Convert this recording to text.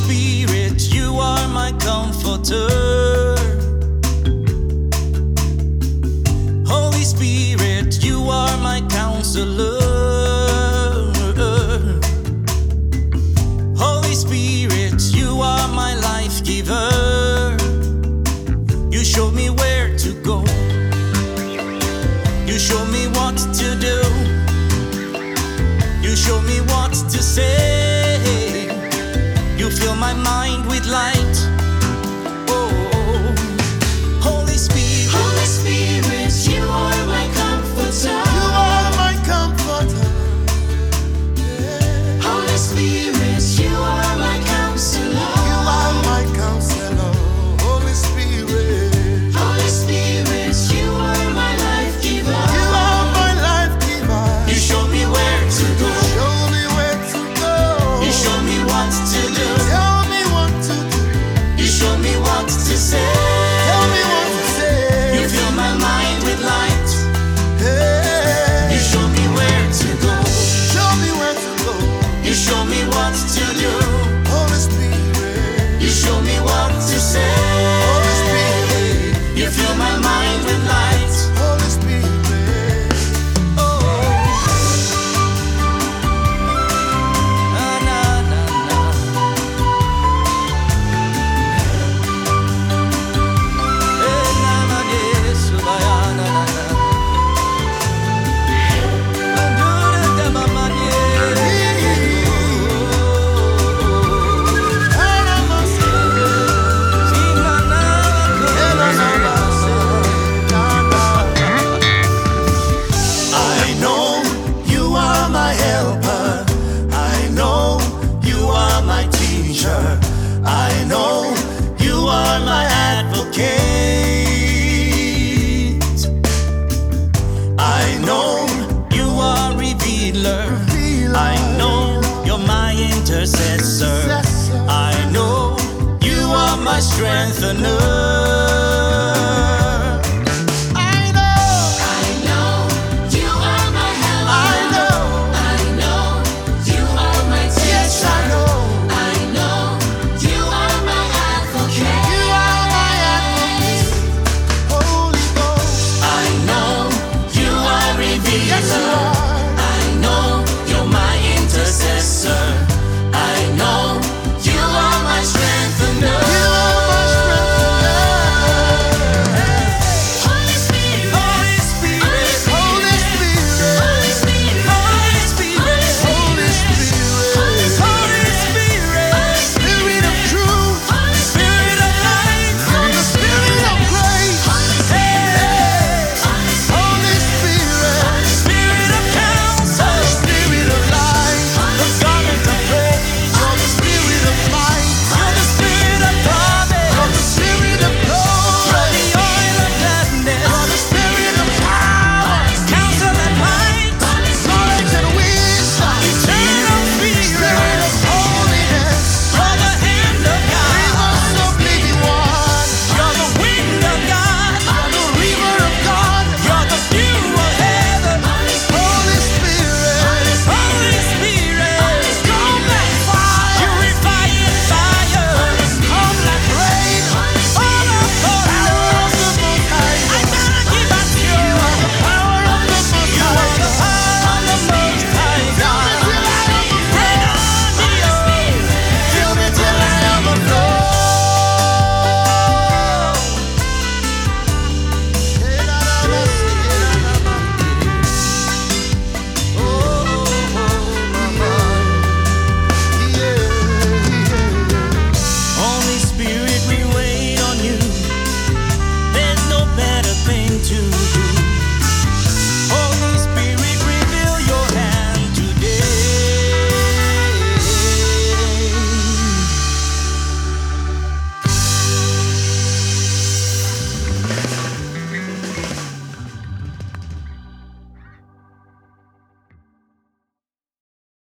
Spirit, you are my comforter. Holy Spirit, you are my counselor. Holy Spirit, you are my life giver. You show me where to go. You show me what to do. You show me what to say. You fill my mind with light. Oh, Holy Spirit. Holy Spirit, you are my comforter. You are my comforter. Holy Spirit, you are my counselor. You are my counselor. Holy Spirit. Holy Spirit, you are my life giver. You are my life giver. You show me where to go. Show me where to go. You show me what to do. Tell me what to do. You show me what to say. Tell me what to say. You fill my mind with light. Hey. You show me where to go. Show me where to go. You show me what to do. Holy Spirit. You show me what to say. Holy Spirit. You fill my mind with light. Holy Spirit. Oh, na na na na. Eh, na na de subaya na na na. Andura da mama de. I know you are my helper. I know you are my teacher. I know you are my advocate. I know You are revealer. I know you're my intercessor. I know you are my strengthener.